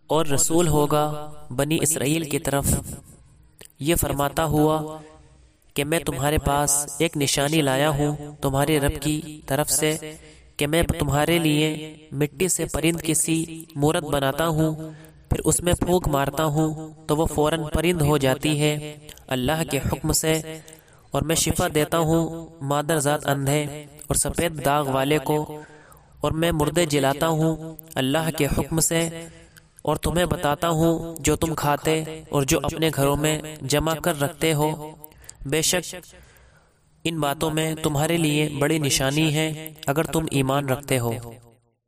और रसूल होगा बनी इसराइल की तरफ, ये फरमाता हुआ कि मैं तुम्हारे पास एक निशानी लाया हूँ तुम्हारे रब की तरफ से, कि मैं तुम्हारे लिए मिट्टी से परिंद की सी मूरत बनाता हूँ, फिर उसमें फूंक मारता हूँ तो वो फौरन परिंद हो जाती है अल्लाह के हुक्म से। और मैं शिफा देता हूँ मादरजात अंधे और सफ़ेद दाग वाले को, और मैं मुर्दे जिलाता हूँ अल्लाह के हुक्म से, और तुम्हें बताता हूँ जो तुम खाते और जो अपने घरों में जमा कर रखते हो। बेशक इन बातों में तुम्हारे लिए बड़ी निशानी है अगर तुम ईमान रखते हो।